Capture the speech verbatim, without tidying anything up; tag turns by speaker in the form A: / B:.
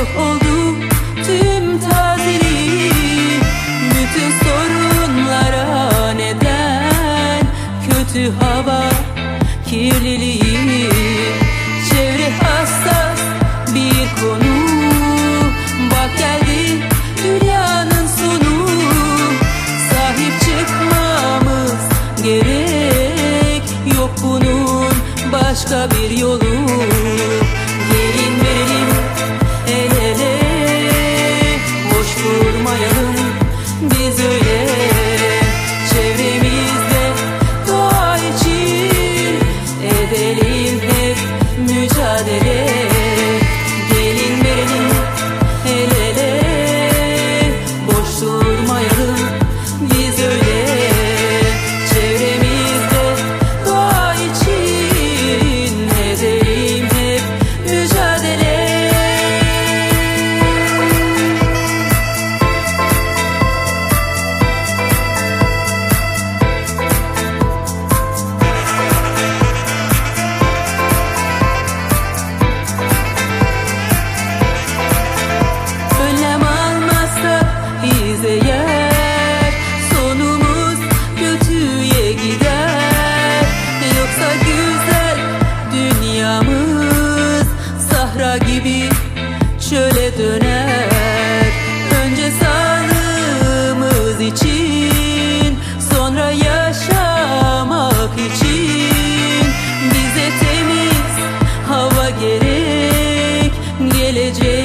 A: Yok oldu tüm tazeliği, bütün sorunlara neden kötü hava kirliliği. Çevre hassas bir konu, bak geldi dünyanın sonu. Sahip çıkmamız gerek, yok bunun başka bir yolu. Gelin verelim el ele, boş durmayalım biz öyle. Çevremizde doğa için edelim hep mücadele. Gelin verelim el ele, boş durmayalım biz öyle. Çevremizde doğa için edelim hep mücadele. Önlem almazsak biz eğer, sonumuz kötüye gider. Yoksa güzel dünyamız sahra gibi çöle döner. Önce sağlığımız için, sonra yaşamak için bize temiz hava gerek. Gelecek